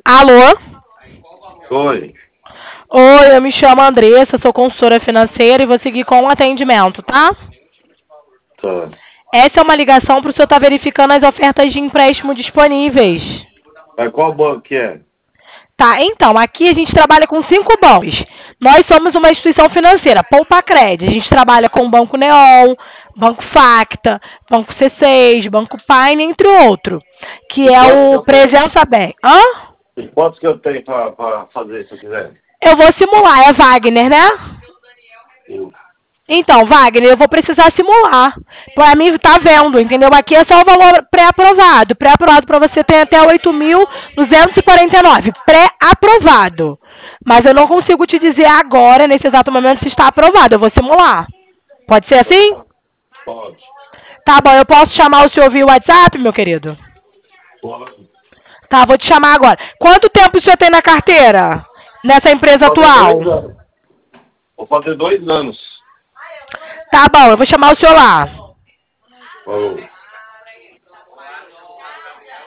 Alô? Oi. Oi, eu me chamo Andressa, sou consultora financeira e vou seguir com o atendimento, tá? Tá. Essa é uma ligação para o senhor estar verificando as ofertas de empréstimo disponíveis. Mas qual banco que é? Tá, então, aqui a gente trabalha com 5 bancos. Nós somos uma instituição financeira, Poupa Cred. A gente trabalha com o Banco Neon, Banco Facta, Banco C6, Banco Pine, entre outros. Que E é quantos que o eu tenho? Presença Bem. Hã? E quantos que eu tenho pra fazer se eu quiser? Eu vou simular, é Wagner, né? Sim. Então, Wagner, eu vou precisar simular. Para mim, tá vendo, entendeu? Aqui é só o valor pré-aprovado. Pré-aprovado para você tem até 8.249. Pré-aprovado. Mas eu não consigo te dizer agora, nesse exato momento, se está aprovado. Eu vou simular. Pode ser Então assim? tá. Pode. Tá bom, eu posso chamar o senhor via WhatsApp, meu querido? Pode. Tá, vou te chamar agora. Quanto tempo o senhor tem na carteira? Nessa empresa Vou fazer atual? 2 anos. Vou fazer 2 anos. Tá bom, eu vou chamar o senhor lá. Falou.